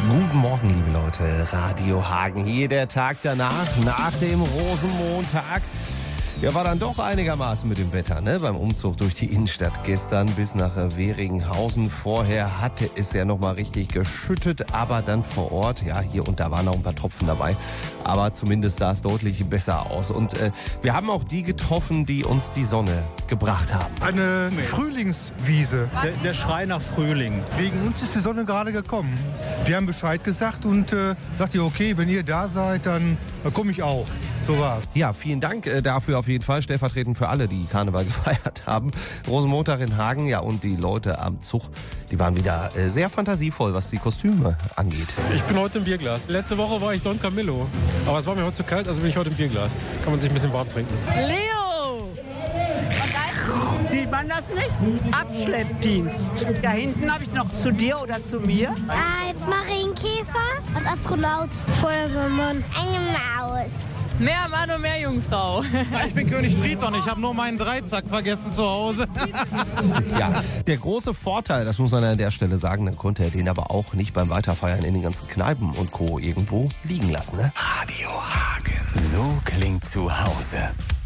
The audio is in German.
Guten Morgen, liebe Leute. Radio Hagen hier, der Tag danach, nach dem Rosenmontag. Ja, war dann doch einigermaßen mit dem Wetter, ne? Beim Umzug durch die Innenstadt gestern bis nach Weringhausen. Vorher hatte es ja noch mal richtig geschüttet, aber dann vor Ort, ja, hier und da waren noch ein paar Tropfen dabei. Aber zumindest sah es deutlich besser aus. Und wir haben auch die getroffen, die uns die Sonne gebracht haben. Eine Frühlingswiese. Der Schrei nach Frühling. Wegen uns ist die Sonne gerade gekommen. Wir haben Bescheid gesagt und sagt ihr, okay, wenn ihr da seid, dann komme ich auch. So war's. Ja, vielen Dank dafür auf jeden Fall, stellvertretend für alle, die Karneval gefeiert haben. Rosenmontag in Hagen, ja, und die Leute am Zug, die waren wieder sehr fantasievoll, was die Kostüme angeht. Ich bin heute im Bierglas. Letzte Woche war ich Don Camillo, aber es war mir heute zu kalt, also bin ich heute im Bierglas. Kann man sich ein bisschen warm trinken. Leo! Sieht man das nicht? Abschleppdienst. Da hinten habe ich noch zu dir oder zu mir. Als Marienkäfer und Astronaut. Feuerwehrmann. Eine Maus. Mehr Mann und mehr Jungfrau. Ich bin König Triton, ich habe nur meinen Dreizack vergessen zu Hause. Ja, der große Vorteil, das muss man an der Stelle sagen, dann konnte er den aber auch nicht beim Weiterfeiern in den ganzen Kneipen und Co. irgendwo liegen lassen. Ne? Radio Hagen. So klingt zu Hause.